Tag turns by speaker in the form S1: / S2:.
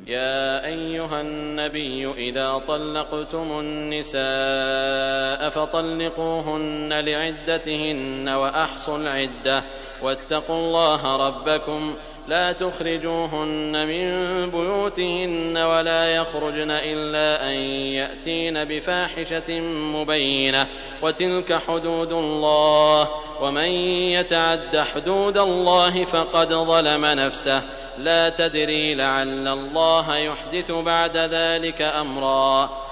S1: يا أيها النبي إذا طلقتم النساء فطلقوهن لعدتهن وأحصوا العدة واتقوا الله ربكم لا تخرجوهن من بيوتهن ولا يخرجن إلا أن يأتين بفاحشة مبينة وتلك حدود الله ومن يتعد حدود الله فقد ظلم نفسه لا تدري لعل الله يحدث بعد ذلك أمرا